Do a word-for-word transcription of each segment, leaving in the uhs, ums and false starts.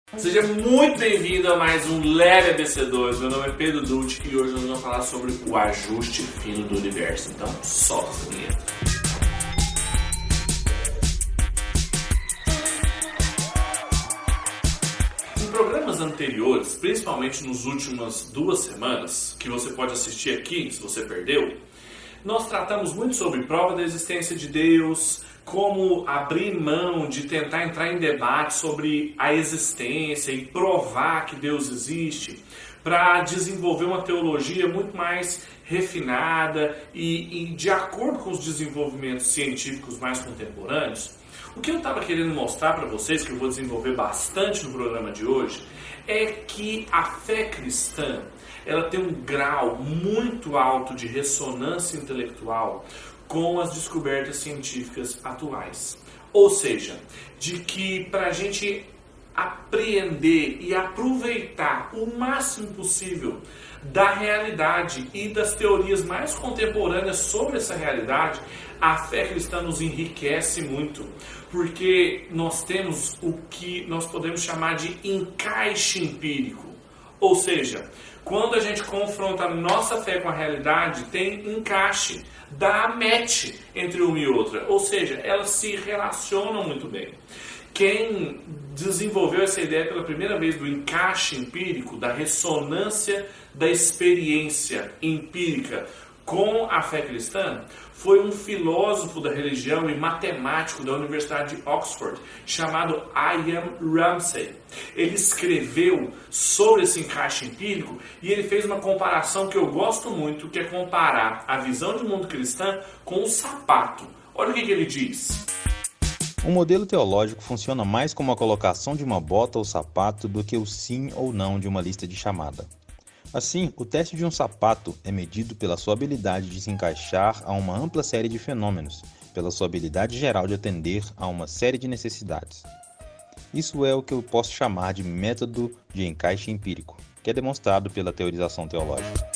Seja muito bem-vindo a mais um Leve A B C dois. Meu nome é Pedro Dutti e hoje nós vamos falar sobre o ajuste fino do universo. Então, solta essa vinheta. Em programas anteriores, principalmente nas últimas duas semanas, que você pode assistir aqui, se você perdeu, nós tratamos muito sobre prova da existência de Deus, como abrir mão de tentar entrar em debate sobre a existência e provar que Deus existe, para desenvolver uma teologia muito mais refinada e, e de acordo com os desenvolvimentos científicos mais contemporâneos. O que eu estava querendo mostrar para vocês, que eu vou desenvolver bastante no programa de hoje, é que a fé cristã ela tem um grau muito alto de ressonância intelectual com as descobertas científicas atuais. Ou seja, de que para a gente apreender e aproveitar o máximo possível da realidade e das teorias mais contemporâneas sobre essa realidade, a fé cristã nos enriquece muito, porque nós temos o que nós podemos chamar de encaixe empírico. Ou seja, quando a gente confronta a nossa fé com a realidade, tem encaixe, dá match entre uma e outra. Ou seja, elas se relacionam muito bem. Quem desenvolveu essa ideia pela primeira vez do encaixe empírico, da ressonância da experiência empírica com a fé cristã, foi um filósofo da religião e matemático da Universidade de Oxford, chamado Ian Ramsey. Ele escreveu sobre esse encaixe empírico e ele fez uma comparação que eu gosto muito, que é comparar a visão de mundo cristã com o sapato. Olha o que, que ele diz. Um modelo teológico funciona mais como a colocação de uma bota ou sapato do que o sim ou não de uma lista de chamada. Assim, o teste de um sapato é medido pela sua habilidade de se encaixar a uma ampla série de fenômenos, pela sua habilidade geral de atender a uma série de necessidades. Isso é o que eu posso chamar de método de encaixe empírico, que é demonstrado pela teorização teológica.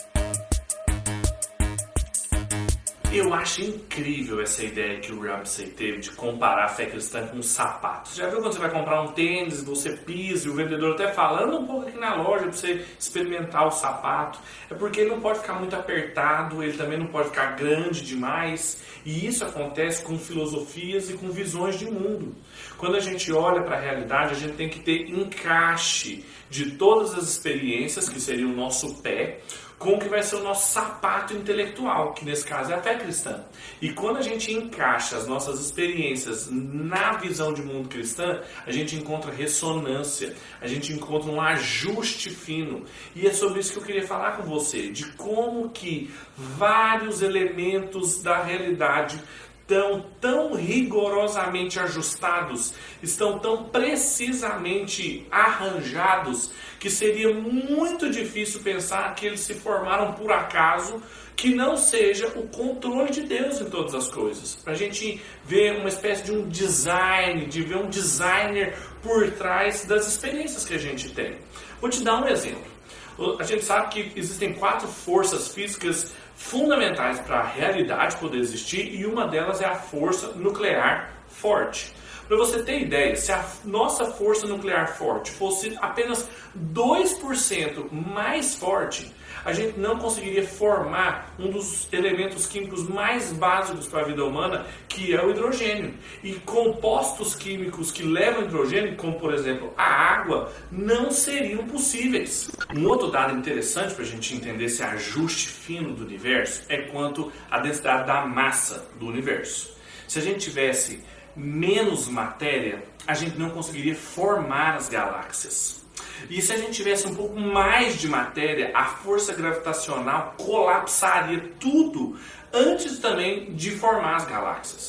Eu acho incrível essa ideia que o Ramsey teve de comparar a fé cristã com um sapato. Você já viu quando você vai comprar um tênis, você pisa e o vendedor até fala, anda um pouco aqui na loja para você experimentar o sapato. É porque ele não pode ficar muito apertado, ele também não pode ficar grande demais. E isso acontece com filosofias e com visões de mundo. Quando a gente olha para a realidade, a gente tem que ter encaixe de todas as experiências, que seria o nosso pé, com o que vai ser o nosso sapato intelectual, que nesse caso é a fé cristã. E quando a gente encaixa as nossas experiências na visão de mundo cristã, a gente encontra ressonância, a gente encontra um ajuste fino. E é sobre isso que eu queria falar com você, de como que vários elementos da realidade estão tão rigorosamente ajustados, estão tão precisamente arranjados, que seria muito difícil pensar que eles se formaram por acaso, que não seja o controle de Deus em todas as coisas. Para a gente ver uma espécie de um design, de ver um designer por trás das experiências que a gente tem. Vou te dar um exemplo. A gente sabe que existem quatro forças físicas fundamentais para a realidade poder existir e uma delas é a força nuclear forte. Para você ter ideia, se a nossa força nuclear forte fosse apenas dois por cento mais forte, a gente não conseguiria formar um dos elementos químicos mais básicos para a vida humana, que é o hidrogênio. E compostos químicos que levam hidrogênio, como por exemplo a água, não seriam possíveis. Um outro dado interessante para a gente entender esse ajuste fino do universo é quanto à densidade da massa do universo. Se a gente tivesse menos matéria, a gente não conseguiria formar as galáxias. E se a gente tivesse um pouco mais de matéria, a força gravitacional colapsaria tudo antes também de formar as galáxias.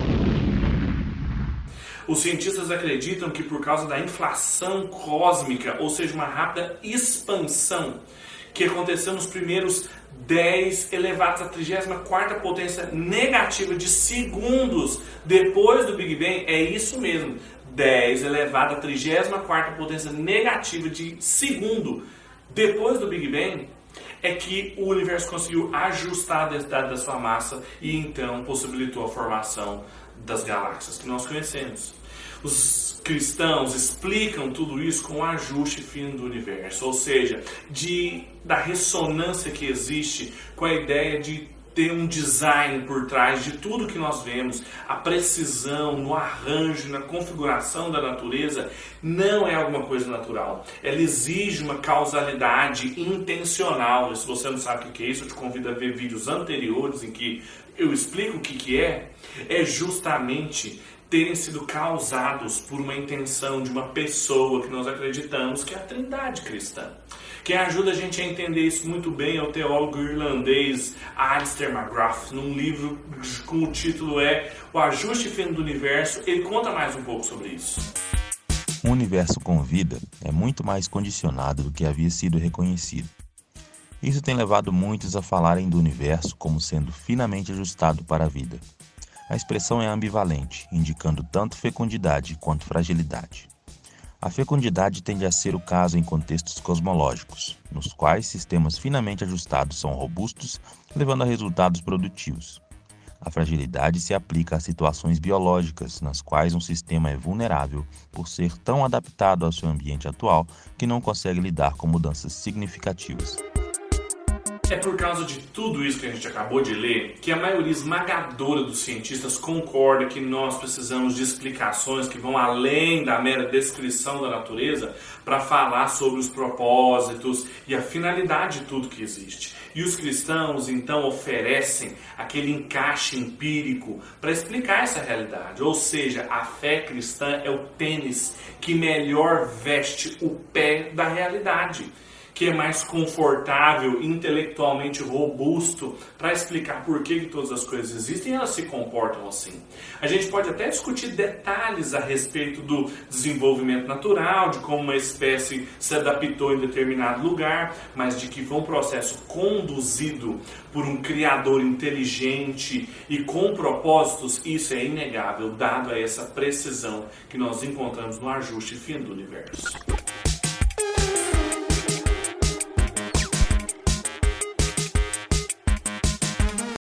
Os cientistas acreditam que por causa da inflação cósmica, ou seja, uma rápida expansão que aconteceu nos primeiros dez elevados à trigésima quarta potência negativa de segundos depois do Big Bang, é isso mesmo, dez elevado à trigésima quarta potência negativa de segundo depois do Big Bang, é que o universo conseguiu ajustar a densidade da sua massa e então possibilitou a formação das galáxias que nós conhecemos. Os cristãos explicam tudo isso com o ajuste fino do universo, ou seja, de, da ressonância que existe com a ideia de ter um design por trás de tudo que nós vemos, a precisão no arranjo, na configuração da natureza, não é alguma coisa natural. Ela exige uma causalidade intencional. E se você não sabe o que é isso, eu te convido a ver vídeos anteriores em que eu explico o que é. É justamente terem sido causados por uma intenção de uma pessoa que nós acreditamos que é a Trindade cristã. Quem ajuda a gente a entender isso muito bem é o teólogo irlandês Alistair McGrath, num livro com o título é O Ajuste Fino do Universo. Ele conta mais um pouco sobre isso. Um universo com vida é muito mais condicionado do que havia sido reconhecido. Isso tem levado muitos a falarem do universo como sendo finamente ajustado para a vida. A expressão é ambivalente, indicando tanto fecundidade quanto fragilidade. A fecundidade tende a ser o caso em contextos cosmológicos, nos quais sistemas finamente ajustados são robustos, levando a resultados produtivos. A fragilidade se aplica a situações biológicas, nas quais um sistema é vulnerável por ser tão adaptado ao seu ambiente atual que não consegue lidar com mudanças significativas. É por causa de tudo isso que a gente acabou de ler que a maioria esmagadora dos cientistas concorda que nós precisamos de explicações que vão além da mera descrição da natureza para falar sobre os propósitos e a finalidade de tudo que existe. E os cristãos então oferecem aquele encaixe empírico para explicar essa realidade. Ou seja, a fé cristã é o tênis que melhor veste o pé da realidade, que é mais confortável, intelectualmente robusto, para explicar por que, que todas as coisas existem e elas se comportam assim. A gente pode até discutir detalhes a respeito do desenvolvimento natural, de como uma espécie se adaptou em determinado lugar, mas de que foi um processo conduzido por um criador inteligente e com propósitos, isso é inegável, dado a essa precisão que nós encontramos no ajuste fino do universo.